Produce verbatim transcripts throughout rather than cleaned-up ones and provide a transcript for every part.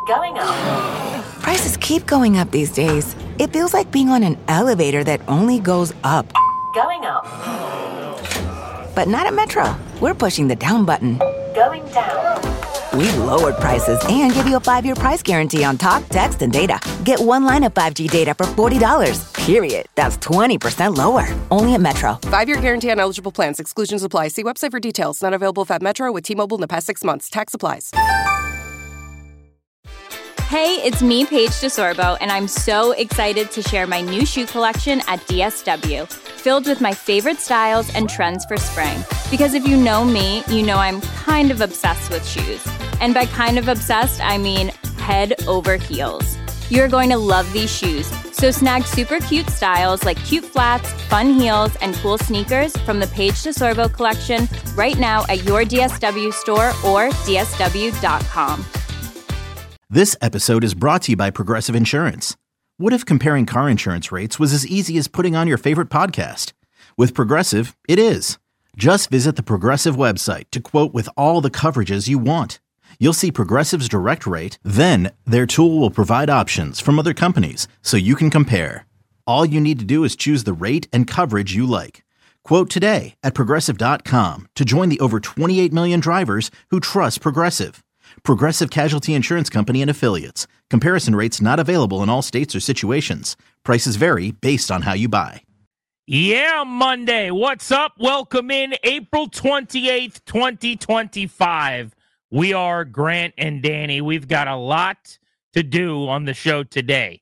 Going up. Prices keep going up these days. It feels like being on an elevator that only goes up. Going up. But not at Metro. We're pushing the down button. Going down. We've lowered prices and give you a five-year price guarantee on talk, text, and data. Get one line of five G data for forty dollars. Period. That's twenty percent lower. Only at Metro. Five-year guarantee on eligible plans. Exclusions apply. See website for details. Not available at Metro with T-Mobile in the past six months. Tax applies. Hey, it's me, Paige DeSorbo, and I'm so excited to share my new shoe collection at D S W, filled with my favorite styles and trends for spring. Because if you know me, you know I'm kind of obsessed with shoes. And by kind of obsessed, I mean head over heels. You're going to love these shoes. So snag super cute styles like cute flats, fun heels, and cool sneakers from the Paige DeSorbo collection right now at your D S W store or D S W dot com. This episode is brought to you by Progressive Insurance. What if comparing car insurance rates was as easy as putting on your favorite podcast? With Progressive, it is. Just visit the Progressive website to quote with all the coverages you want. You'll see Progressive's direct rate, then their tool will provide options from other companies so you can compare. All you need to do is choose the rate and coverage you like. Quote today at Progressive dot com to join the over twenty-eight million drivers who trust Progressive. Progressive Casualty Insurance Company and Affiliates. Comparison rates not available in all states or situations. Prices vary based on how you buy. Yeah, Monday. What's up? Welcome in April twenty-eighth, twenty twenty-five. We are Grant and Danny. We've got a lot to do on the show today.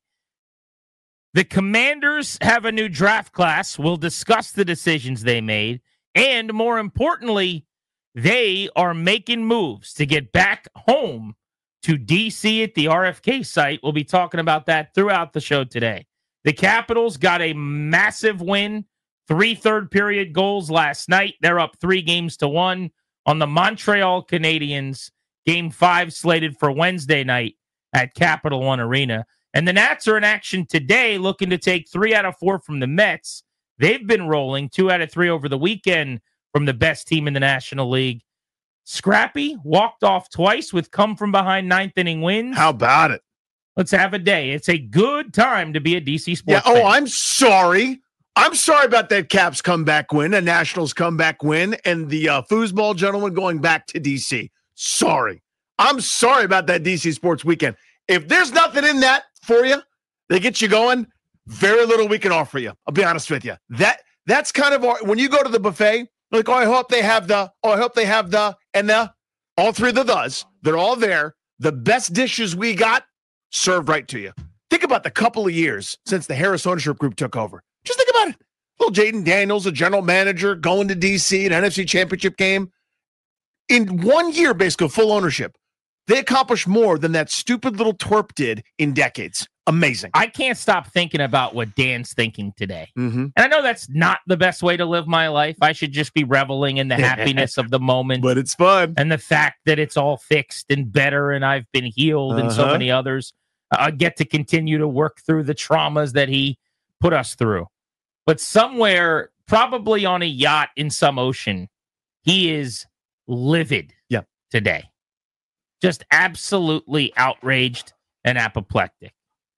The Commanders have a new draft class. We'll discuss the decisions they made. And more importantly, they are making moves to get back home to D C at the R F K site. We'll be talking about that throughout the show today. The Capitals got a massive win, three third-period goals last night. They're up three games to one on the Montreal Canadiens. Game five slated for Wednesday night at Capital One Arena. And the Nats are in action today, looking to take three out of four from the Mets. They've been rolling two out of three over the weekend from the best team in the National League. Scrappy walked off twice with come-from-behind ninth-inning wins. How about it? Let's have a day. It's a good time to be a D C sports yeah, fan. Oh, I'm sorry. I'm sorry about that Caps comeback win, a Nationals comeback win, and the uh, foosball gentleman going back to D C. Sorry. I'm sorry about that D C sports weekend. If there's nothing in that for you that gets you going, very little we can offer you. I'll be honest with you. That That's kind of our, when you go to the buffet, like, oh, I hope they have the, oh, I hope they have the, and the, all three of the thes. They're all there. The best dishes we got served right to you. Think about the couple of years since the Harris Ownership Group took over. Just think about it. Little Jaden Daniels, a general manager, going to D C, an N F C championship game. In one year, basically, full ownership. They accomplished more than that stupid little twerp did in decades. Amazing. I can't stop thinking about what Dan's thinking today. Mm-hmm. And I know that's not the best way to live my life. I should just be reveling in the happiness of the moment. But it's fun. And the fact that it's all fixed and better and I've been healed uh-huh. and so many others. I uh, get to continue to work through the traumas that he put us through. But somewhere, probably on a yacht in some ocean, he is livid yep. today. Just absolutely outraged and apoplectic.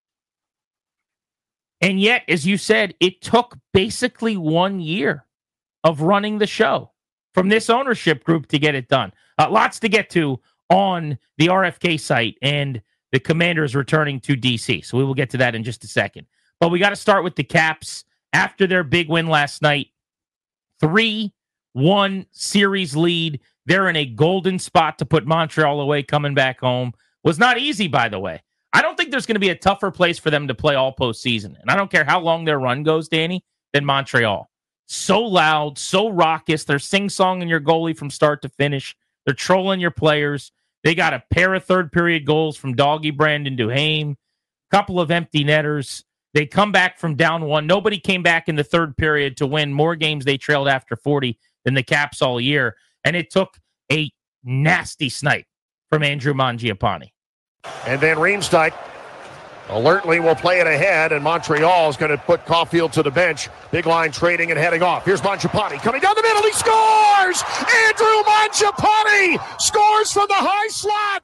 And yet, as you said, it took basically one year of running the show from this ownership group to get it done. Uh, lots to get to on the R F K site and the Commanders returning to D C. So we will get to that in just a second. But we got to start with the Caps after their big win last night. three one series lead. They're in a golden spot to put Montreal away coming back home. Was not easy, by the way. I don't think there's going to be a tougher place for them to play all postseason. And I don't care how long their run goes, Danny, than Montreal. So loud, so raucous. They're sing-songing your goalie from start to finish. They're trolling your players. They got a pair of third-period goals from Doggy Brandon Duhaime, a couple of empty netters. They come back from down one. Nobody came back in the third period to win more games they trailed after forty than the Caps all year. And it took a nasty snipe from Andrew Mangiapane. And then Riemsdyk alertly will play it ahead, and Montreal is going to put Caulfield to the bench. Big line trading and heading off. Here's Mangiapane coming down the middle. He scores! Andrew Mangiapane scores from the high slot.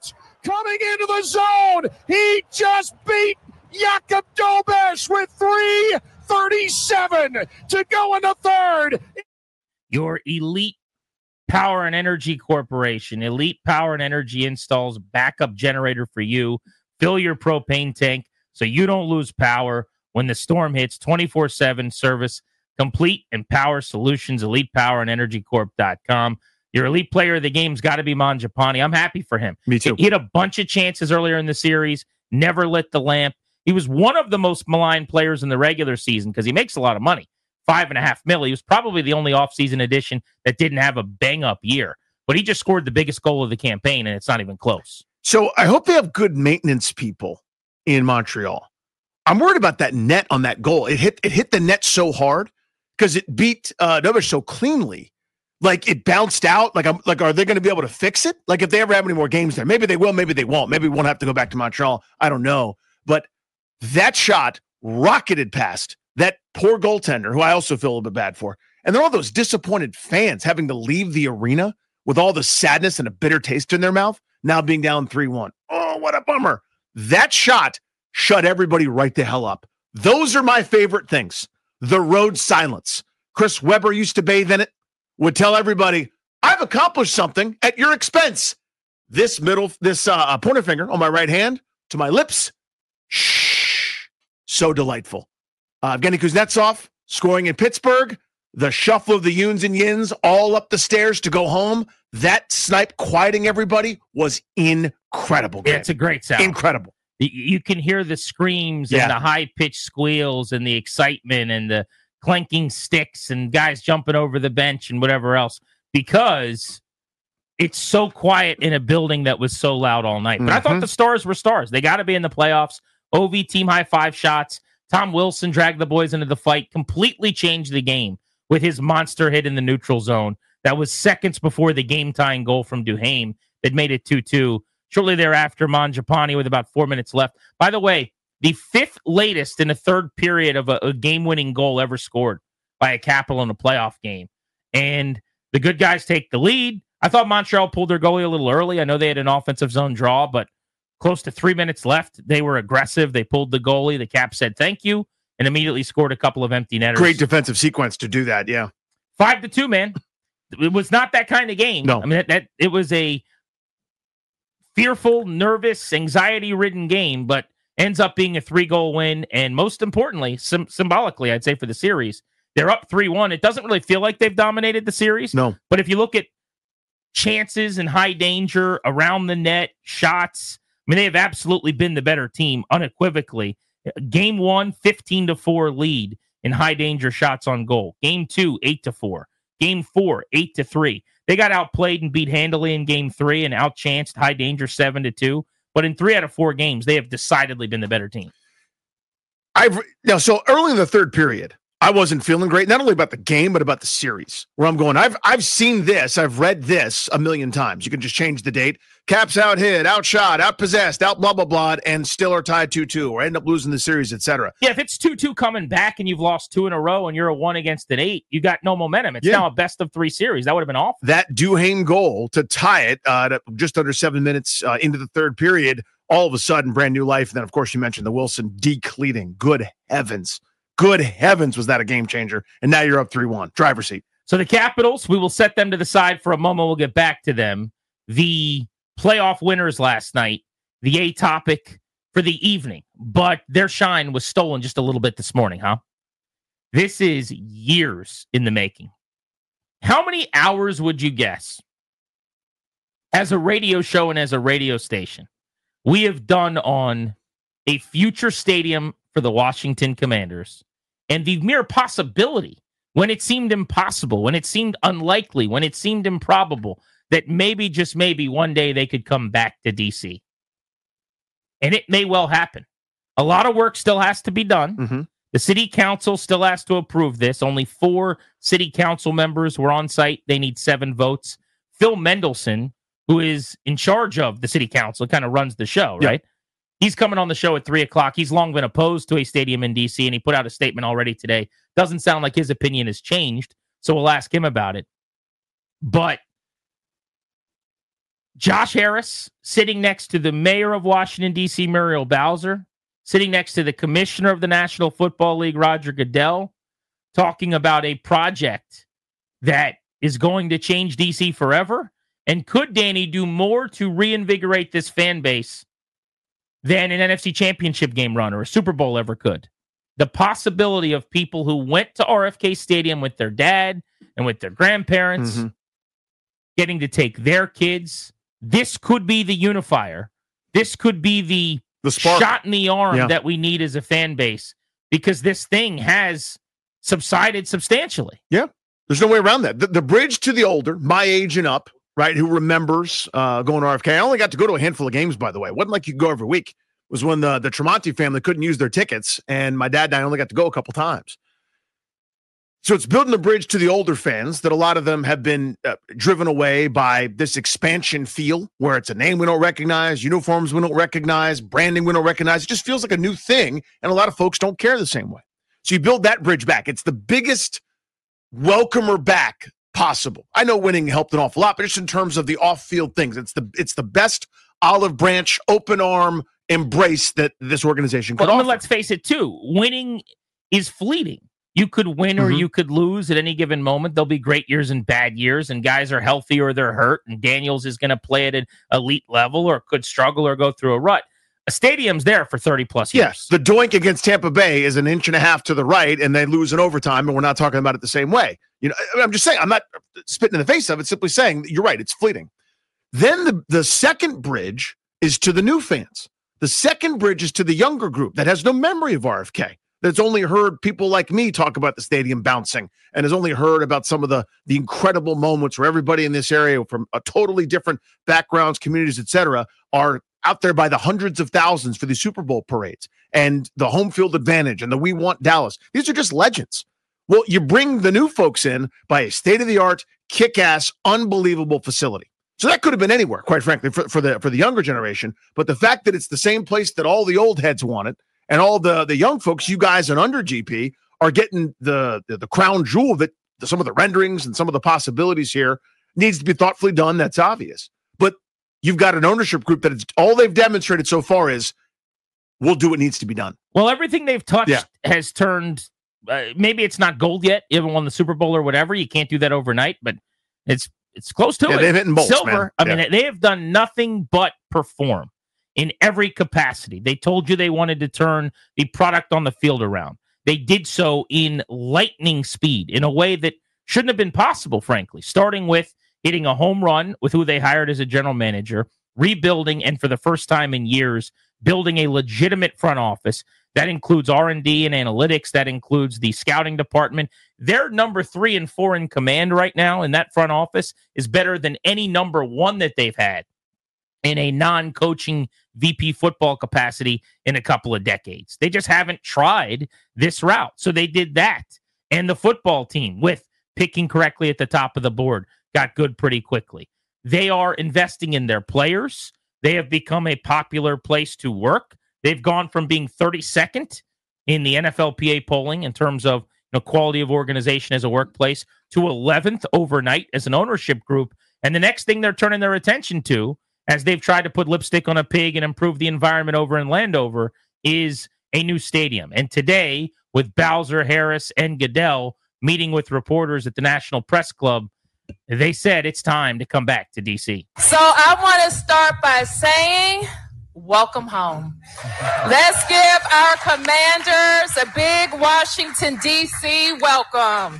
coming into the zone. He just beat Jakub Dobeš with three thirty-seven to go in the third. Your Elite Power and Energy Corporation, Elite Power and Energy installs backup generator for you. Fill your propane tank so you don't lose power when the storm hits. twenty-four seven service, complete and power solutions, elite power and energy corp dot com. Your elite player of the game's got to be Mangiapane. I'm happy for him. Me too. He had a bunch of chances earlier in the series, never lit the lamp. He was one of the most maligned players in the regular season because he makes a lot of money. Five and a half mil. He was probably the only offseason addition that didn't have a bang-up year. But he just scored the biggest goal of the campaign, and it's not even close. So I hope they have good maintenance people in Montreal. I'm worried about that net on that goal. It hit it hit the net so hard because it beat uh, Dobeš so cleanly. Like it bounced out. Like I'm like, are they going to be able to fix it? Like if they ever have any more games there, maybe they will, maybe they won't. Maybe we won't have to go back to Montreal. I don't know. But that shot rocketed past that poor goaltender, who I also feel a little bit bad for. And then all those disappointed fans having to leave the arena with all the sadness and a bitter taste in their mouth, now being down three one. Oh, what a bummer. That shot shut everybody right the hell up. Those are my favorite things. The road silence. Chris Webber used to bathe in it, would tell everybody, I've accomplished something at your expense. This middle, this uh, pointer finger on my right hand to my lips. Shh. So delightful. Uh, Evgeny Kuznetsov scoring in Pittsburgh. The shuffle of the Yuns and Yins all up the stairs to go home. That snipe quieting everybody was incredible. Yeah, it's a great sound. Incredible. You can hear the screams Yeah. and the high-pitched squeals and the excitement and the clanking sticks and guys jumping over the bench and whatever else because it's so quiet in a building that was so loud all night. But mm-hmm. I thought the Stars were stars. They got to be in the playoffs. O V team high five shots. Tom Wilson dragged the boys into the fight, completely changed the game with his monster hit in the neutral zone. That was seconds before the game-tying goal from Duhaime that made it two two. Shortly thereafter, Mangiapane with about four minutes left. By the way, the fifth latest in the third period of a, a game-winning goal ever scored by a Capital in a playoff game. And the good guys take the lead. I thought Montreal pulled their goalie a little early. I know they had an offensive zone draw, but close to three minutes left. They were aggressive. They pulled the goalie. The Cap said thank you and immediately scored a couple of empty netters. Great defensive sequence to do that, yeah. Five to two, man. It was not that kind of game. No. I mean, that, that it was a fearful, nervous, anxiety-ridden game, but ends up being a three-goal win. And most importantly, sim- symbolically, I'd say for the series, they're up three one. It doesn't really feel like they've dominated the series. No. But if you look at chances and high danger, around the net, shots, I mean, they have absolutely been the better team, unequivocally. Game one, fifteen to four lead in high danger shots on goal. Game two, eight to four. Game four, eight to three. They got outplayed and beat handily in game three and outchanced high danger seven to two. But in three out of four games, they have decidedly been the better team. I've now so early in the third period, I wasn't feeling great, not only about the game, but about the series. Where I'm going, I've I've seen this, I've read this a million times. You can just change the date. Caps out hit, outshot, outpossessed, out blah blah blah, and still are tied two two, or end up losing the series, et cetera. Yeah, if it's two two coming back and you've lost two in a row and you're a one against an eight, you got no momentum. It's Yeah. now a best of three series. That would have been awful. That Duhaime goal to tie it uh, to just under seven minutes uh, into the third period, all of a sudden, brand new life. And then, of course, you mentioned the Wilson decleating. Good heavens. Good heavens, was that a game changer? And now you're up three one. Driver's seat. So the Capitals, we will set them to the side for a moment. We'll get back to them. The playoff winners last night, the A topic for the evening, but their shine was stolen just a little bit this morning, huh? This is years in the making. How many hours would you guess, as a radio show and as a radio station, we have done on a future stadium for the Washington Commanders and the mere possibility, when it seemed impossible, when it seemed unlikely, when it seemed improbable, that maybe, just maybe, one day they could come back to D C. And it may well happen. A lot of work still has to be done. Mm-hmm. The city council still has to approve this. Only four city council members were on site. They need seven votes. Phil Mendelson, who is in charge of the city council, kind of runs the show, Yeah. right? He's coming on the show at three o'clock. He's long been opposed to a stadium in D C, and he put out a statement already today. Doesn't sound like his opinion has changed, so we'll ask him about it. But Josh Harris sitting next to the mayor of Washington, D C, Muriel Bowser, sitting next to the commissioner of the National Football League, Roger Goodell, talking about a project that is going to change D C forever. And could Danny do more to reinvigorate this fan base than an N F C Championship game run or a Super Bowl ever could? The possibility of people who went to R F K Stadium with their dad and with their grandparents mm-hmm. getting to take their kids. This could be the unifier. This could be the, the spark. shot in the arm yeah. that we need as a fan base, because this thing has subsided substantially. Yeah, there's no way around that. The, the bridge to the older, my age and up, right, who remembers uh, going to R F K. I only got to go to a handful of games, by the way. It wasn't like you could go every week. It was when the, the Tremonti family couldn't use their tickets, and my dad and I only got to go a couple times. So it's building the bridge to the older fans that a lot of them have been uh, driven away by this expansion feel, where it's a name we don't recognize, uniforms we don't recognize, branding we don't recognize. It just feels like a new thing, and a lot of folks don't care the same way. So you build that bridge back. It's the biggest welcomer back possible. I know winning helped an awful lot, but just in terms of the off-field things, it's the it's the best olive branch, open arm embrace that this organization could well, offer. Let's face it, too. Winning is fleeting. You could win or mm-hmm. you could lose at any given moment. There'll be great years and bad years, and guys are healthy or they're hurt, and Daniels is going to play at an elite level or could struggle or go through a rut. A stadium's there for thirty-plus years. Yes, the doink against Tampa Bay is an inch and a half to the right, and they lose in overtime, and we're not talking about it the same way. You know, I'm just saying, I'm not spitting in the face of it, simply saying, you're right, it's fleeting. Then the, the second bridge is to the new fans. The second bridge is to the younger group that has no memory of R F K, that's only heard people like me talk about the stadium bouncing and has only heard about some of the, the incredible moments where everybody in this area from a totally different backgrounds, communities, et cetera, are out there by the hundreds of thousands for the Super Bowl parades and the home field advantage and the We Want Dallas. These are just legends. Well, you bring the new folks in by a state-of-the-art, kick-ass, unbelievable facility. So that could have been anywhere, quite frankly, for, for the for the younger generation. But the fact that it's the same place that all the old heads wanted, and all the, the young folks, you guys and under G P, are getting the, the, the crown jewel that some of the renderings and some of the possibilities here needs to be thoughtfully done. That's obvious. But you've got an ownership group that it's, all they've demonstrated so far is we'll do what needs to be done. Well, everything they've touched yeah. has turned, uh, maybe it's not gold yet, even won the Super Bowl or whatever. You can't do that overnight, but it's it's close to yeah, it. They've hit bolts, Silver, man. I yeah. mean, they have done nothing but perform in every capacity. They told you they wanted to turn the product on the field around. They did so in lightning speed in a way that shouldn't have been possible, frankly, starting with hitting a home run with who they hired as a general manager, rebuilding, and for the first time in years, building a legitimate front office. That includes R and D and analytics. That includes the scouting department. Their number three and four in command right now in that front office is better than any number one that they've had in a non-coaching V P football capacity in a couple of decades. They just haven't tried this route. So they did that. And the football team, with picking correctly at the top of the board, got good pretty quickly. They are investing in their players. They have become a popular place to work. They've gone from being thirty-second in the N F L P A polling in terms of, you know, quality of organization as a workplace to eleventh overnight as an ownership group. And the next thing they're turning their attention to, as they've tried to put lipstick on a pig and improve the environment over in Landover, is a new stadium. And today, with Bowser, Harris, and Goodell meeting with reporters at the National Press Club, they said it's time to come back to D C. So I want to start by saying, welcome home. Let's give our commanders a big Washington, D C welcome.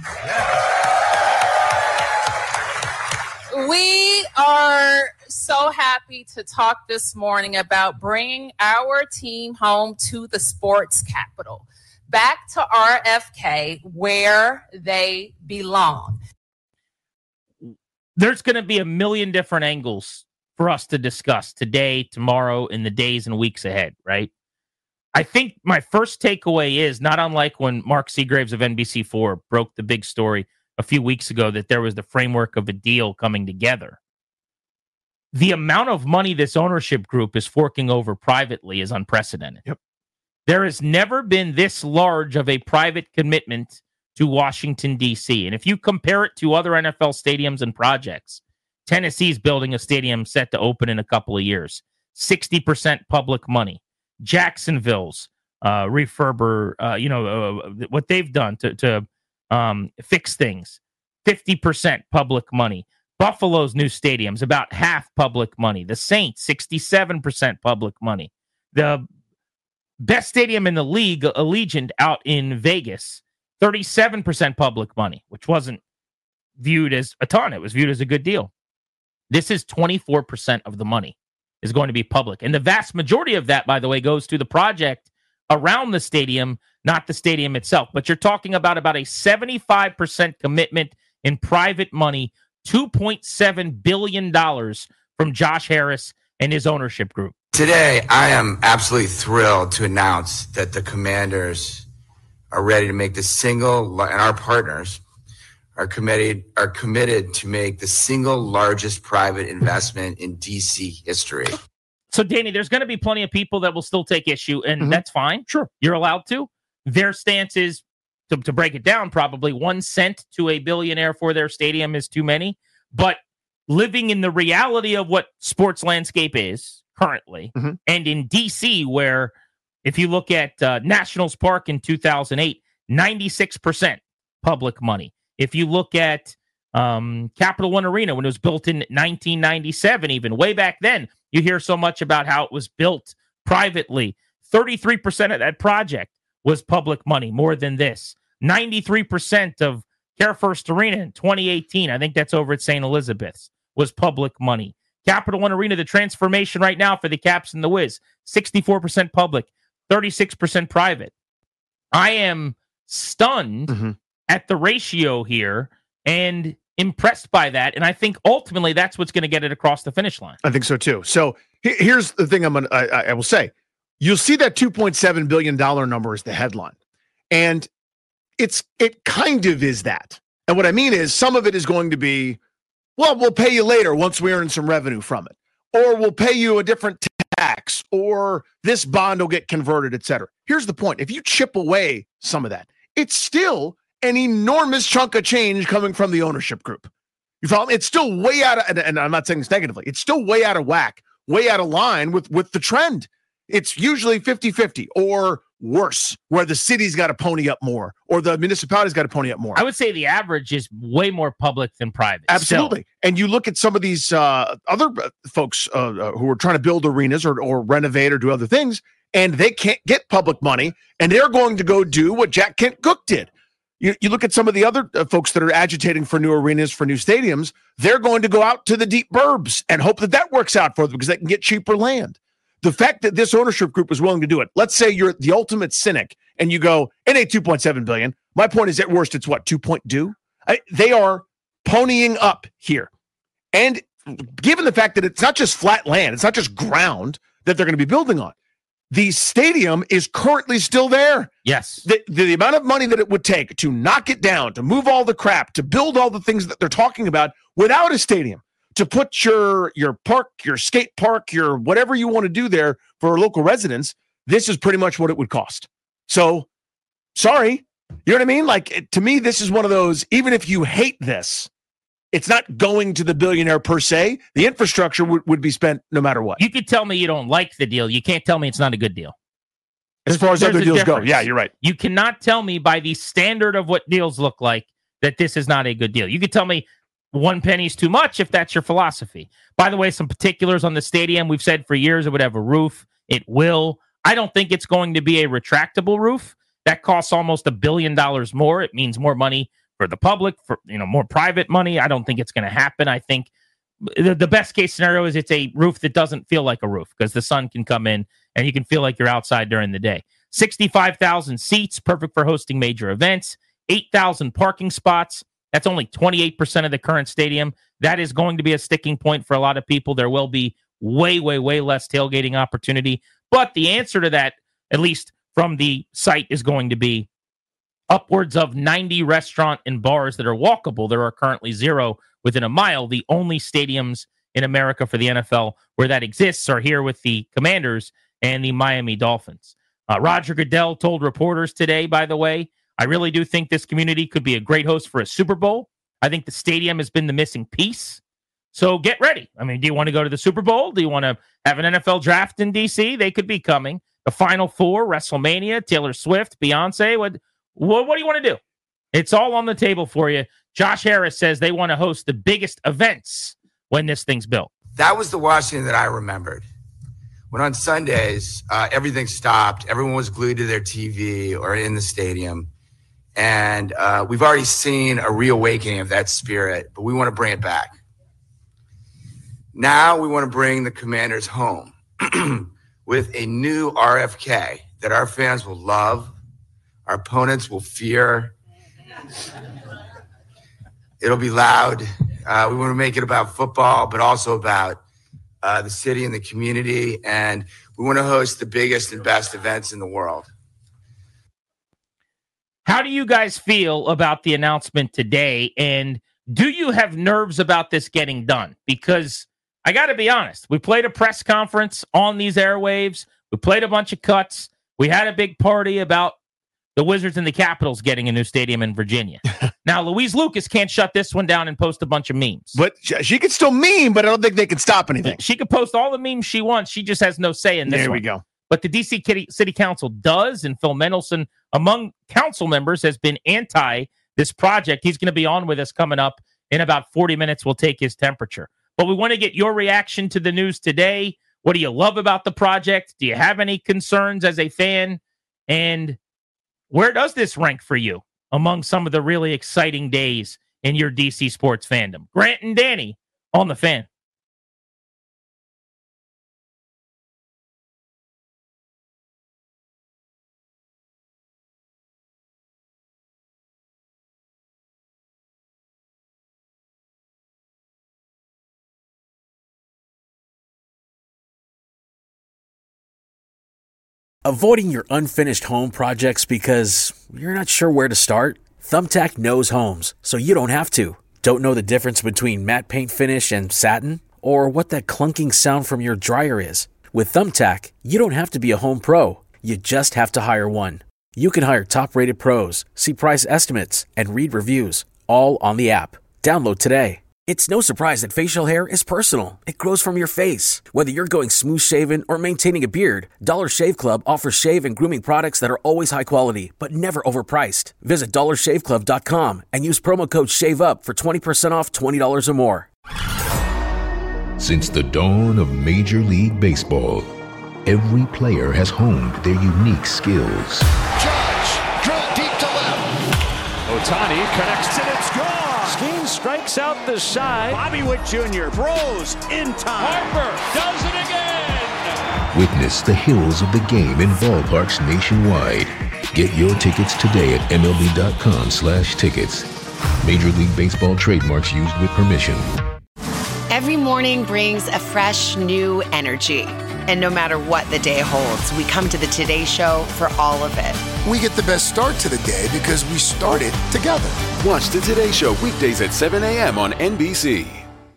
We are so happy to talk this morning about bringing our team home to the sports capital, back to R F K, where they belong. There's going to be a million different angles for us to discuss today, tomorrow, in the days and weeks ahead, right? I think my first takeaway is, not unlike when Mark Seagraves of N B C four broke the big story a few weeks ago that there was the framework of a deal coming together. The amount of money this ownership group is forking over privately is unprecedented. Yep. There has never been this large of a private commitment to Washington, D C. And if you compare it to other N F L stadiums and projects, Tennessee's building a stadium set to open in a couple of years. sixty percent public money. Jacksonville's uh, refurber, uh, you know, uh, what they've done to, to um, fix things. fifty percent public money. Buffalo's new stadium's about half public money. The Saints, sixty-seven percent public money. The best stadium in the league, Allegiant, out in Vegas, thirty-seven percent public money, which wasn't viewed as a ton. It was viewed as a good deal. This is twenty-four percent of the money is going to be public. And the vast majority of that, by the way, goes to the project around the stadium, not the stadium itself. But you're talking about about a seventy-five percent commitment in private money, two point seven billion dollars from Josh Harris and his ownership group. Today, I am absolutely thrilled to announce that the Commanders are ready to make the single, and our partners are committed are committed to make the single largest private investment in D C history. So, Danny, there's going to be plenty of people that will still take issue, and Mhm. that's fine. Sure. You're allowed to. Their stance is, to, to break it down, probably one cent to a billionaire for their stadium is too many. But living in the reality of what sports landscape is currently, Mhm. and in D C, where if you look at uh, Nationals Park in two thousand eight, ninety-six percent public money. If you look at um, Capital One Arena, when it was built in nineteen ninety-seven, even way back then, you hear so much about how it was built privately. thirty-three percent of that project was public money, more than this. ninety-three percent of Care First Arena in twenty eighteen, I think that's over at Saint Elizabeth's, was public money. Capital One Arena, the transformation right now for the Caps and the Wiz, sixty-four percent public, thirty-six percent private. I am stunned Mm-hmm. at the ratio here and impressed by that. And I think ultimately that's what's going to get it across the finish line. I think so too. So he- here's the thing I'm gonna I, I will say. You'll see that two point seven billion dollars number is the headline. And it's it kind of is that. And what I mean is some of it is going to be, well, we'll pay you later once we earn some revenue from it. Or we'll pay you a different tax, or this bond will get converted, et cetera. Here's the point. If you chip away some of that, it's still an enormous chunk of change coming from the ownership group. You follow me? It's still way out of, and, and I'm not saying this negatively, it's still way out of whack, way out of line with, with the trend. It's usually fifty-fifty or worse, where the city's got to pony up more or the municipality's got to pony up more. I would say the average is way more public than private. Absolutely. Still. And you look at some of these uh, other folks uh, uh, who are trying to build arenas or, or renovate or do other things, and they can't get public money, and they're going to go do what Jack Kent Cooke did. You, you look at some of the other uh, folks that are agitating for new arenas, for new stadiums, they're going to go out to the deep burbs and hope that that works out for them because they can get cheaper land. The fact that this ownership group is willing to do it, let's say you're the ultimate cynic and you go, it ain't two point seven billion dollars. My point is at worst, it's what, two point two? I, they are ponying up here. And given the fact that it's not just flat land, it's not just ground that they're going to be building on. The stadium is currently still there. Yes. The, the, the amount of money that it would take to knock it down, to move all the crap, to build all the things that they're talking about without a stadium, to put your your park, your skate park, your whatever you want to do there for local residents, this is pretty much what it would cost. So, sorry. You know what I mean? Like, it, to me, this is one of those, even if you hate this, it's not going to the billionaire per se. The infrastructure would, would be spent no matter what. You could tell me you don't like the deal. You can't tell me it's not a good deal. As far as There's other a deals go. difference. Yeah, you're right. You cannot tell me by the standard of what deals look like that this is not a good deal. You could tell me one penny's too much if that's your philosophy. By the way, some particulars on the stadium. We've said for years it would have a roof. It will. I don't think it's going to be a retractable roof. That costs almost a billion dollars more. It means more money for the public, for you know, more private money. I don't think it's going to happen. I think the, the best case scenario is it's a roof that doesn't feel like a roof because the sun can come in and you can feel like you're outside during the day. sixty-five thousand seats, perfect for hosting major events. eight thousand parking spots. That's only twenty-eight percent of the current stadium. That is going to be a sticking point for a lot of people. There will be way, way, way less tailgating opportunity. But the answer to that, at least from the site, is going to be upwards of ninety restaurant and bars that are walkable. There are currently zero within a mile. The only stadiums in America for the N F L where that exists are here with the Commanders and the Miami Dolphins. Uh, Roger Goodell told reporters today, by the way, I really do think this community could be a great host for a Super Bowl. I think the stadium has been the missing piece. So get ready. I mean, do you want to go to the Super Bowl? Do you want to have an N F L draft in D C? They could be coming. The Final Four, WrestleMania, Taylor Swift, Beyonce. What, what, what do you want to do? It's all on the table for you. Josh Harris says they want to host the biggest events when this thing's built. That was the Washington that I remembered. When on Sundays, uh, everything stopped. Everyone was glued to their T V or in the stadium. And uh, we've already seen a reawakening of that spirit, but we want to bring it back. Now we want to bring the Commanders home with a new R F K that our fans will love, our opponents will fear. It'll be loud. Uh, we want to make it about football, but also about uh, the city and the community. And we want to host the biggest and best events in the world. How do you guys feel about the announcement today? And do you have nerves about this getting done? Because I got to be honest, we played a press conference on these airwaves. We played a bunch of cuts. We had a big party about the Wizards and the Capitals getting a new stadium in Virginia. Now, Louise Lucas can't shut this one down and post a bunch of memes. But she could still meme, but I don't think they can stop anything. She could post all the memes she wants. She just has no say in this There one. we go. But the D C City Council does, and Phil Mendelson, among council members, has been anti this project. He's going to be on with us coming up in about forty minutes. We'll take his temperature. But we want to get your reaction to the news today. What do you love about the project? Do you have any concerns as a fan? And where does this rank for you among some of the really exciting days in your D C sports fandom? Grant and Danny on the Fan. Avoiding your unfinished home projects because you're not sure where to start? Thumbtack knows homes, so you don't have to. Don't know the difference between matte paint finish and satin? Or what that clunking sound from your dryer is? With Thumbtack, you don't have to be a home pro. You just have to hire one. You can hire top-rated pros, see price estimates, and read reviews, all on the app. Download today. It's no surprise that facial hair is personal. It grows from your face. Whether you're going smooth-shaven or maintaining a beard, Dollar Shave Club offers shave and grooming products that are always high quality, but never overpriced. Visit dollar shave club dot com and use promo code SHAVEUP for twenty percent off twenty dollars or more. Since the dawn of Major League Baseball, every player has honed their unique skills. Judge, drill deep to left. Ohtani connects and it's gone. Skeen strikes out the side. Bobby Witt Junior throws in time. Harper does it again. Witness the heroes of the game in ballparks nationwide. Get your tickets today at M L B dot com slash tickets. Major League Baseball trademarks used with permission. Every morning brings a fresh, new energy. And no matter what the day holds, we come to the Today Show for all of it. We get the best start to the day because we started together. Watch the Today Show weekdays at seven a.m. on N B C.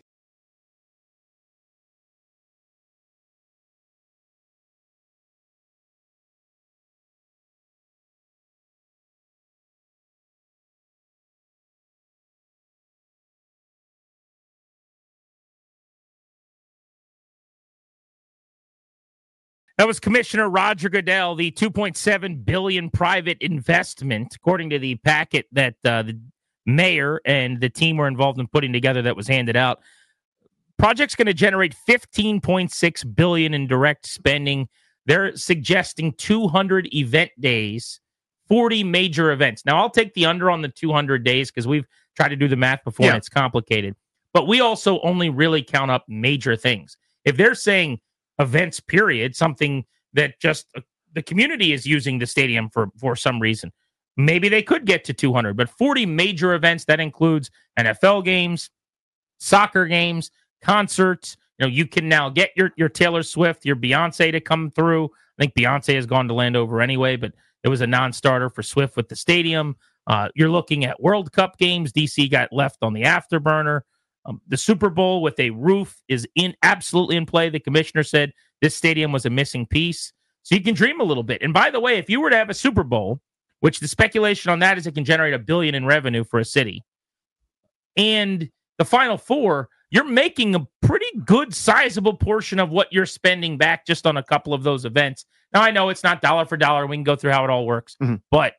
That was Commissioner Roger Goodell, the two point seven billion dollars private investment, according to the packet that uh, the mayor and the team were involved in putting together that was handed out. Project's going to generate fifteen point six billion dollars in direct spending. They're suggesting two hundred event days, forty major events. Now, I'll take the under on the two hundred days because we've tried to do the math before yeah. and it's complicated. But we also only really count up major things. If they're saying events, period, something that just uh, the community is using the stadium for, for some reason, maybe they could get to two hundred. But forty major events, that includes N F L games, soccer games, concerts. You know, you can now get your, your Taylor Swift, your Beyonce to come through. I think Beyonce has gone to Landover anyway, but it was a non-starter for Swift with the stadium. Uh, you're looking at World Cup games. D C got left on the afterburner. Um, the Super Bowl with a roof is in absolutely in play. The commissioner said this stadium was a missing piece. So you can dream a little bit. And by the way, if you were to have a Super Bowl, which the speculation on that is it can generate a billion in revenue for a city, and the Final Four, you're making a pretty good sizable portion of what you're spending back just on a couple of those events. Now, I know it's not dollar for dollar. We can go through how it all works, mm-hmm. but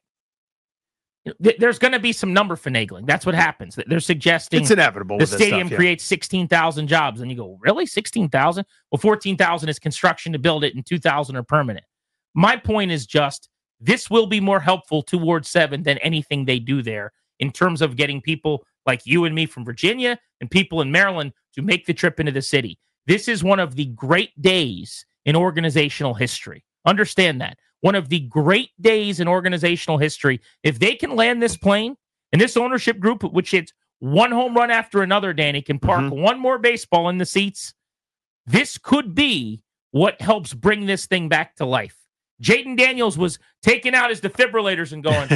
th- there's going to be some number finagling. That's what happens. They're suggesting it's inevitable. The with stadium stuff, yeah. creates sixteen thousand jobs. And you go, really? sixteen thousand? Well, fourteen thousand is construction to build it and two thousand are permanent. My point is just this will be more helpful to Ward seven than anything they do there in terms of getting people like you and me from Virginia and people in Maryland to make the trip into the city. This is one of the great days in organizational history. Understand that. One of the great days in organizational history. If they can land this plane and this ownership group, which hits one home run after another, Danny, can park mm-hmm. one more baseball in the seats, this could be what helps bring this thing back to life. Jaden Daniels was taking out his defibrillators and going,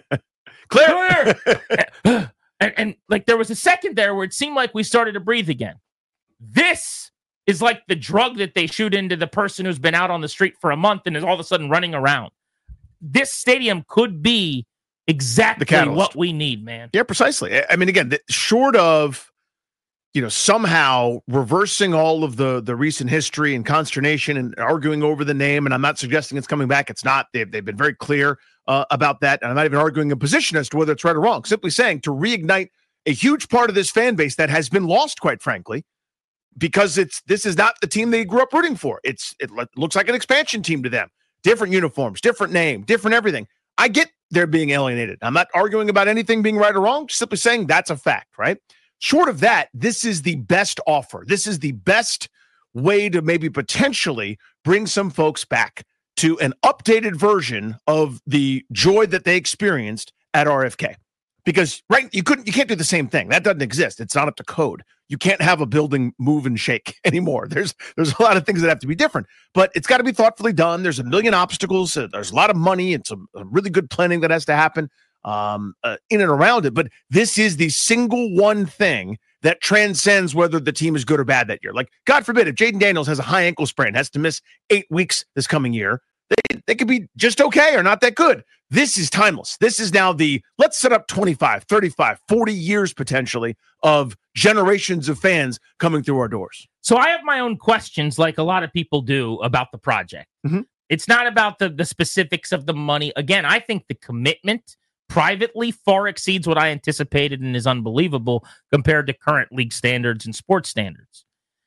clear! clear! and, and like there was a second there where it seemed like we started to breathe again. This is like the drug that they shoot into the person who's been out on the street for a month and is all of a sudden running around. This stadium could be exactly what we need, man. Yeah, precisely. I mean, again, the, short of, you know, somehow reversing all of the, the recent history and consternation and arguing over the name, and I'm not suggesting it's coming back. It's not. They've, they've been very clear uh, about that, and I'm not even arguing a position as to whether it's right or wrong. Simply saying to reignite a huge part of this fan base that has been lost, quite frankly, because it's this is not the team they grew up rooting for. It's it looks like an expansion team to them. Different uniforms, different name, different everything. I get they're being alienated. I'm not arguing about anything being right or wrong, just simply saying that's a fact, right? Short of that, this is the best offer. This is the best way to maybe potentially bring some folks back to an updated version of the joy that they experienced at R F K. Because right, you couldn't, you can't do the same thing. That doesn't exist. It's not up to code. You can't have a building move and shake anymore. There's there's a lot of things that have to be different, but it's got to be thoughtfully done. There's a million obstacles. Uh, there's a lot of money and some uh, really good planning that has to happen um, uh, in and around it. But this is the single one thing that transcends whether the team is good or bad that year. Like, God forbid, if Jaden Daniels has a high ankle sprain, has to miss eight weeks this coming year, they, they could be just okay or not that good. This is timeless. This is now the, let's set up twenty-five, thirty-five, forty years potentially of generations of fans coming through our doors. So I have my own questions, like a lot of people do, about the project. Mm-hmm. It's not about the, the specifics of the money. Again, I think the commitment privately far exceeds what I anticipated and is unbelievable compared to current league standards and sports standards.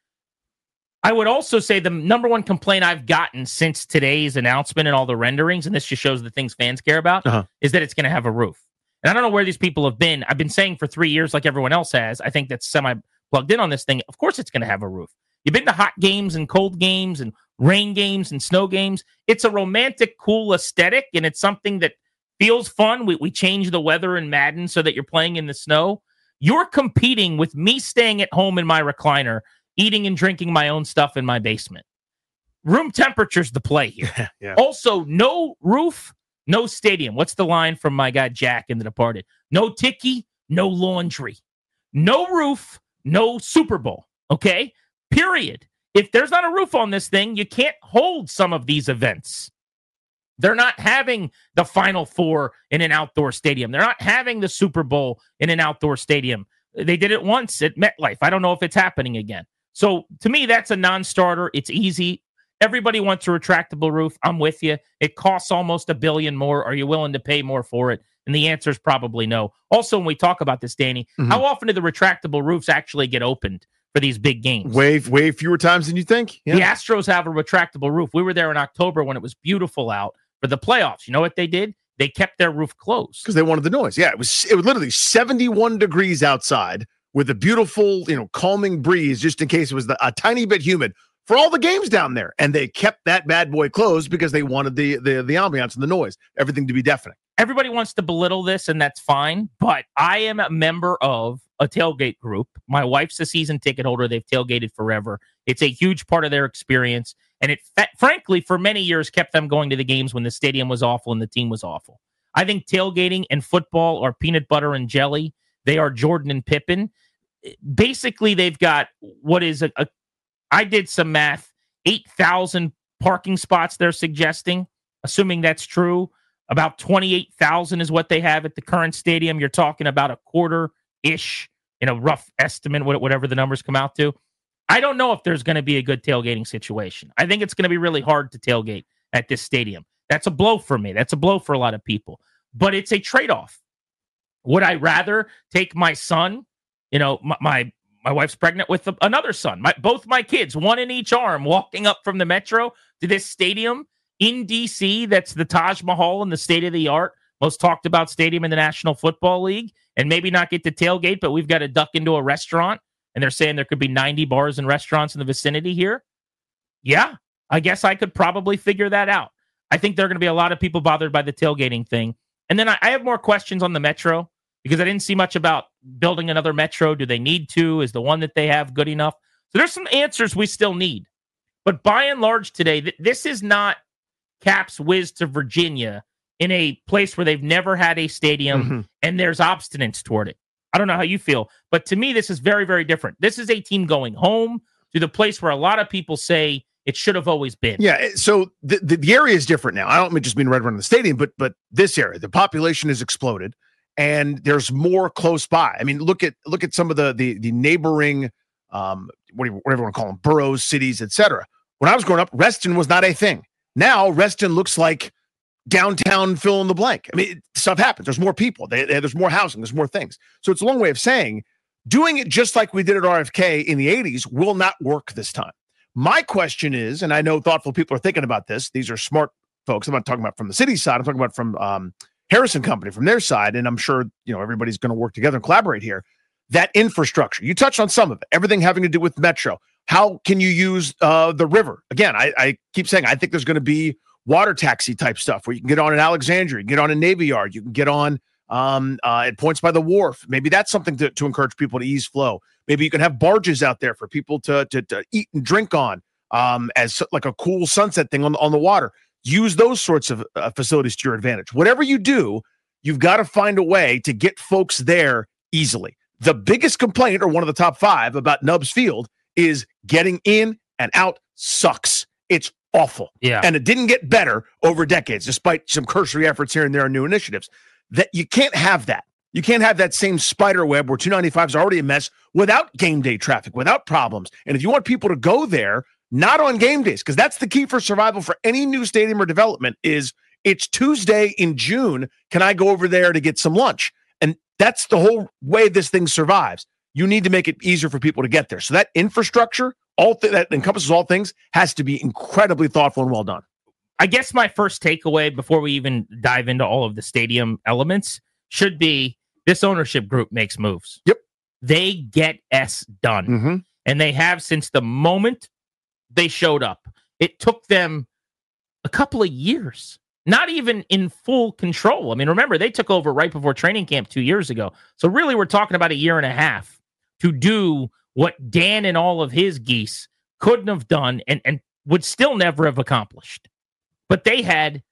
I would also say the number one complaint I've gotten since today's announcement and all the renderings, and this just shows the things fans care about, uh-huh. is that it's going to have a roof. And I don't know where these people have been. I've been saying for three years, like everyone else has, I think that's semi-plugged in on this thing. Of course it's going to have a roof. You've been to hot games and cold games and rain games and snow games. It's a romantic, cool aesthetic, and it's something that feels fun. We, we change the weather in Madden so that you're playing in the snow. You're competing with me staying at home in my recliner, eating and drinking my own stuff in my basement. Room temperature's the play here. Yeah. Also, no roof, no stadium. What's the line from my guy Jack in The Departed? No tiki, no laundry. No roof, no Super Bowl. Okay? Period. If there's not a roof on this thing, you can't hold some of these events. They're not having the Final Four in an outdoor stadium. They're not having the Super Bowl in an outdoor stadium. They did it once at MetLife. I don't know if it's happening again. So to me, that's a non-starter. It's easy. Everybody wants a retractable roof. I'm with you. It costs almost a billion more. Are you willing to pay more for it? And the answer is probably no. Also, when we talk about this, Danny, mm-hmm. how often do the retractable roofs actually get opened for these big games? Way, way fewer times than you think. Yeah. The Astros have a retractable roof. We were there in October when it was beautiful out for the playoffs. You know what they did? They kept their roof closed. Because they wanted the noise. Yeah, it was it was literally seventy-one degrees outside with a beautiful, you know, calming breeze just in case it was the, a tiny bit humid for all the games down there. And they kept that bad boy closed because they wanted the the the ambiance and the noise, everything to be deafening. Everybody wants to belittle this, and that's fine. But I am a member of a tailgate group. My wife's a season ticket holder. They've tailgated forever. It's a huge part of their experience. And it, frankly, for many years, kept them going to the games when the stadium was awful and the team was awful. I think tailgating and football are peanut butter and jelly. They are Jordan and Pippen. Basically, they've got what is a, a I did some math, eight thousand parking spots they're suggesting, assuming that's true. About twenty-eight thousand is what they have at the current stadium. You're talking about a quarter-ish in a rough estimate, whatever the numbers come out to. I don't know if there's going to be a good tailgating situation. I think it's going to be really hard to tailgate at this stadium. That's a blow for me. That's a blow for a lot of people. But it's a trade-off. Would I rather take my son, you know, my my, my wife's pregnant with a, another son, my, both my kids, one in each arm, walking up from the Metro to this stadium in D C that's the Taj Mahal and the state-of-the-art, most talked about stadium in the National Football League, and maybe not get to tailgate, but we've got to duck into a restaurant, and they're saying there could be ninety bars and restaurants in the vicinity here? Yeah, I guess I could probably figure that out. I think there are going to be a lot of people bothered by the tailgating thing. And then I, I have more questions on the Metro because I didn't see much about building another Metro. Do they need to? Is the one that they have good enough? So there's some answers we still need. But by and large today, th- this is not Caps whiz to Virginia in a place where they've never had a stadium mm-hmm. and there's obstinance toward it. I don't know how you feel, but to me, this is very, very different. This is a team going home to the place where a lot of people say it should have always been. Yeah, so the, the, the area is different now. I don't mean just mean right around the stadium, but but this area, the population has exploded, and there's more close by. I mean, look at look at some of the the, the neighboring, um, what do you, whatever you want to call them, boroughs, cities, et cetera. When I was growing up, Reston was not a thing. Now Reston looks like downtown fill in the blank. I mean, it, stuff happens. There's more people. They, they, there's more housing. There's more things. So it's a long way of saying doing it just like we did at R F K in the eighties will not work this time. My question is, and I know thoughtful people are thinking about this. These are smart folks. I'm not talking about from the city side. I'm talking about from um, Harrison Company, from their side. And I'm sure, you know, everybody's going to work together and collaborate here. That infrastructure, you touched on some of it, everything having to do with Metro. How can you use uh, the river? Again, I, I keep saying, I think there's going to be water taxi type stuff where you can get on in Alexandria, you can get on in Navy Yard, you can get on um, uh, at points by the wharf. Maybe that's something to, to encourage people to ease flow. Maybe you can have barges out there for people to to, to eat and drink on um, as like a cool sunset thing on, on the water. Use those sorts of uh, facilities to your advantage. Whatever you do, you've got to find a way to get folks there easily. The biggest complaint, or one of the top five about Nubbs Field, is getting in and out sucks. It's awful. Yeah. And it didn't get better over decades, despite some cursory efforts here and there on new initiatives. That you can't have that. You can't have that same spider web where two ninety-five is already a mess without game day traffic, without problems. And if you want people to go there, not on game days, because that's the key for survival for any new stadium or development is it's Tuesday in June. Can I go over there to get some lunch? And that's the whole way this thing survives. You need to make it easier for people to get there. So that infrastructure, all th- that encompasses all things, has to be incredibly thoughtful and well done. I guess my first takeaway before we even dive into all of the stadium elements should be this ownership group makes moves. Yep. They get S done. Mm-hmm. And they have since the moment they showed up. It took them a couple of years, not even in full control. I mean, remember, they took over right before training camp two years ago. So really, we're talking about a year and a half to do what Dan and all of his geese couldn't have done and, and would still never have accomplished. But they had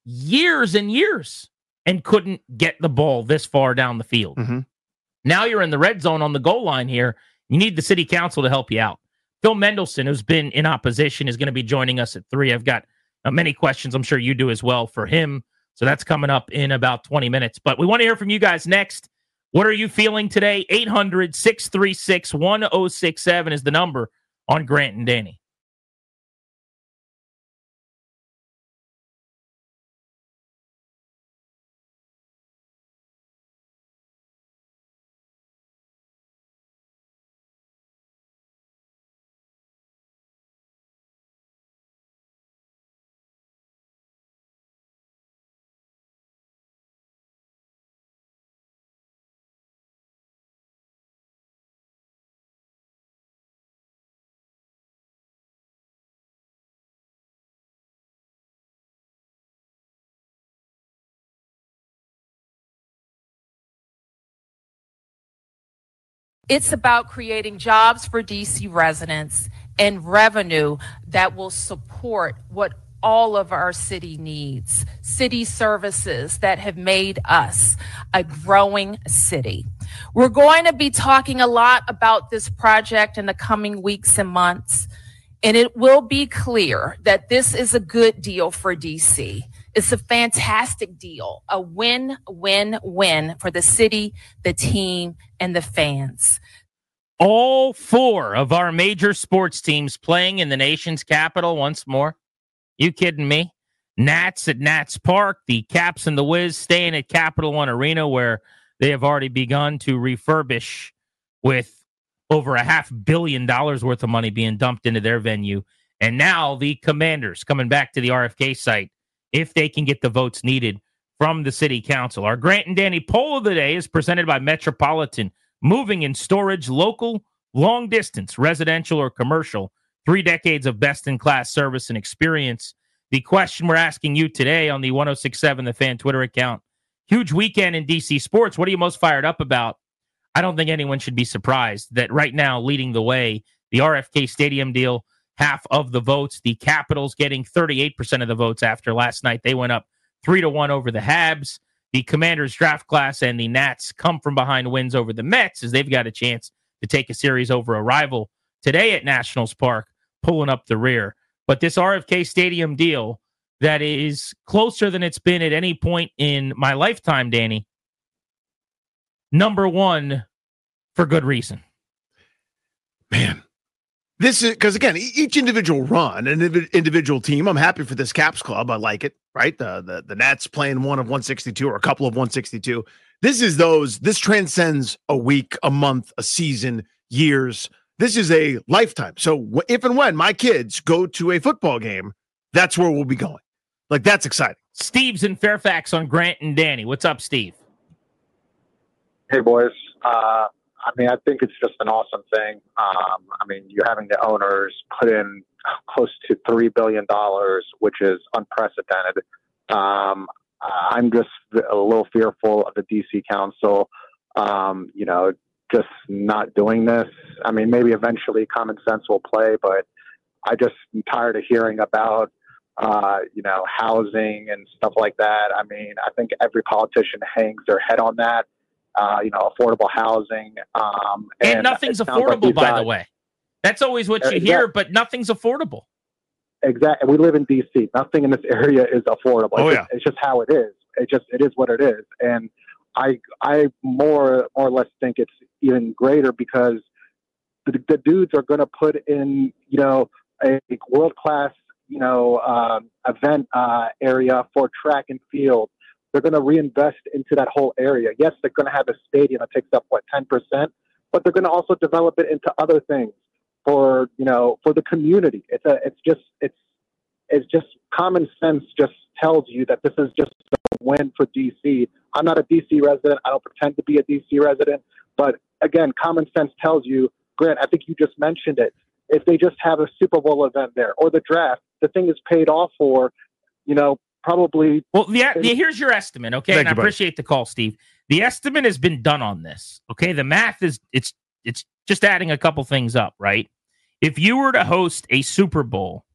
years and years and couldn't get the ball this far down the field. Mm-hmm. Now you're in the red zone on the goal line here. You need the city council to help you out. Phil Mendelson, who's been in opposition, is going to be joining us at three. I've got uh, many questions. I'm sure you do as well for him. So that's coming up in about twenty minutes. But we want to hear from you guys next. What are you feeling today? eight hundred, six three six, one oh six seven is the number on Grant and Danny. It's about creating jobs for D C residents and revenue that will support what all of our city needs, city services that have made us a growing city. We're going to be talking a lot about this project in the coming weeks and months. And it will be clear that this is a good deal for D C. It's a fantastic deal, a win-win-win for the city, the team, and the fans. All four of our major sports teams playing in the nation's capital once more. You kidding me? Nats at Nats Park, the Caps and the Wiz staying at Capital One Arena, where they have already begun to refurbish with over a half billion dollars worth of money being dumped into their venue. And now the Commanders coming back to the R F K site if they can get the votes needed from the city council. Our Grant and Danny poll of the day is presented by Metropolitan. Moving and storage, local, long distance, residential or commercial. Three decades of best-in-class service and experience. The question we're asking you today on the one oh six point seven The Fan Twitter account. Huge weekend in D C sports. What are you most fired up about? I don't think anyone should be surprised that right now, leading the way, the R F K Stadium deal, half of the votes. The Capitals getting thirty-eight percent of the votes after last night. They went up three to one over the Habs. The Commanders draft class and the Nats come from behind wins over the Mets as they've got a chance to take a series over a rival today at Nationals Park, pulling up the rear. But this R F K Stadium deal that is closer than it's been at any point in my lifetime, Danny, number one for good reason. Man, this is because, again, each individual run, an individual team, I'm happy for this Caps club. I like it, right? The, the, the Nats playing one of one sixty-two or a couple of one sixty-two. This is those, this transcends a week, a month, a season, years. This is a lifetime. So if and when my kids go to a football game, that's where we'll be going. Like, that's exciting. Steve's in Fairfax on Grant and Danny. What's up, Steve? Hey, boys. Uh, I mean, I think it's just an awesome thing. Um, I mean, you're having the owners put in close to three billion dollars, which is unprecedented. Um, I'm just a little fearful of the D C Council, um, you know, just not doing this. I mean, maybe eventually common sense will play, but I just am tired of hearing about, uh, you know, housing and stuff like that. I mean, I think every politician hangs their head on that. Uh, you know, affordable housing. Um, and, and nothing's affordable, like by got, the way. That's always what you exactly. hear, but nothing's affordable. Exactly. We live in D C. Nothing in this area is affordable. Oh, it's, yeah. just, it's just how it is. It just it is what it is. And I I more more or less think it's even greater because the, the dudes are going to put in, you know, a world class, you know, um, event uh, area for track and field. They're going to reinvest into that whole area. Yes, they're going to have a stadium that takes up, what, ten percent, but they're going to also develop it into other things for, you know, for the community. It's a, it's just, it's, it's just common sense just tells you that this is just a win for D C. I'm not a D C resident. I don't pretend to be a D C resident, but again, common sense tells you, Grant, I think you just mentioned it. If they just have a Super Bowl event there or the draft, the thing is paid off for, you know, probably. Well, yeah, yeah, here's your estimate, okay? Thank and you, I buddy. appreciate the call, Steve. The estimate has been done on this, okay? The math is it's it's just adding a couple things up, right? If you were to host a Super Bowl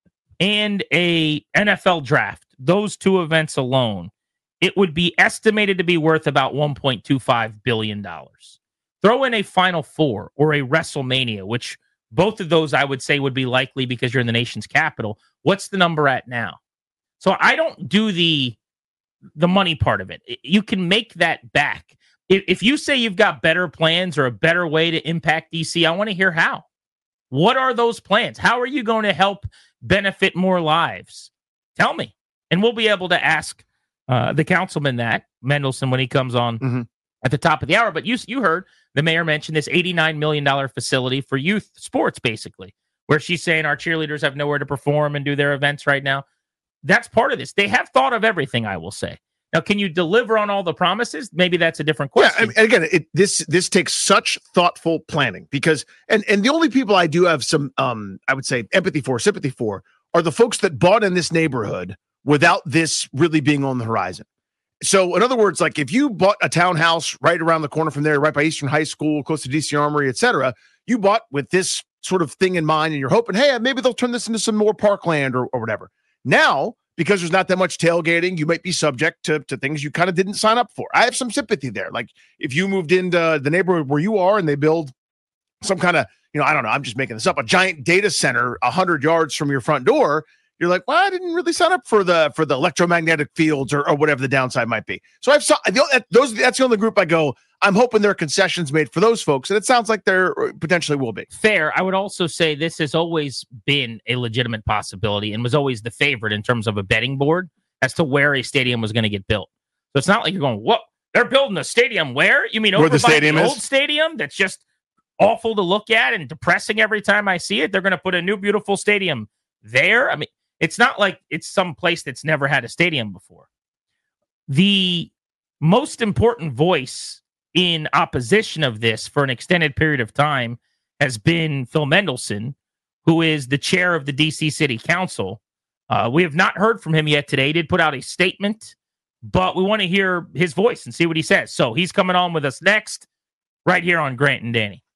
and a N F L draft, those two events alone, it would be estimated to be worth about one point two five billion dollars. Throw in a Final Four or a WrestleMania, which both of those I would say would be likely because you're in the nation's capital. What's the number at now? So I don't do the the money part of it. You can make that back. If, if you say you've got better plans or a better way to impact D C, I want to hear how. What are those plans? How are you going to help benefit more lives? Tell me. And we'll be able to ask uh, the councilman that, Mendelson, when he comes on mm-hmm. at the top of the hour. But you, you heard the mayor mention this eighty-nine million dollars facility for youth sports, basically, where she's saying our cheerleaders have nowhere to perform and do their events right now. That's part of this. They have thought of everything, I will say. Now, can you deliver on all the promises? Maybe that's a different question. Yeah, I mean, again, it, this this takes such thoughtful planning because, and and the only people I do have some, um, I would say, empathy for, sympathy for, are the folks that bought in this neighborhood without this really being on the horizon. So, in other words, like if you bought a townhouse right around the corner from there, right by Eastern High School, close to D C Armory, et cetera, you bought with this sort of thing in mind, and you're hoping, hey, maybe they'll turn this into some more parkland or, or whatever. Now, because there's not that much tailgating, you might be subject to, to things you kind of didn't sign up for. I have some sympathy there. Like if you moved into the neighborhood where you are and they build some kind of you know, I don't know, I'm just making this up, a giant data center one hundred yards from your front door, you're like, well, I didn't really sign up for the for the electromagnetic fields or, or whatever the downside might be. So I've saw those. That's the only group I go, I'm hoping there are concessions made for those folks, and it sounds like there potentially will be. Fair. I would also say this has always been a legitimate possibility and was always the favorite in terms of a betting board as to where a stadium was going to get built. So it's not like you're going, what? They're building a stadium where? You mean over where the by stadium the is? old stadium that's just awful to look at and depressing every time I see it? They're going to put a new beautiful stadium there? I mean, it's not like it's some place that's never had a stadium before. The most important voice in opposition of this for an extended period of time has been Phil Mendelson, who is the chair of the D C City Council. Uh, we have not heard from him yet today. He did put out a statement, but we want to hear his voice and see what he says. So he's coming on with us next, right here on Grant and Danny.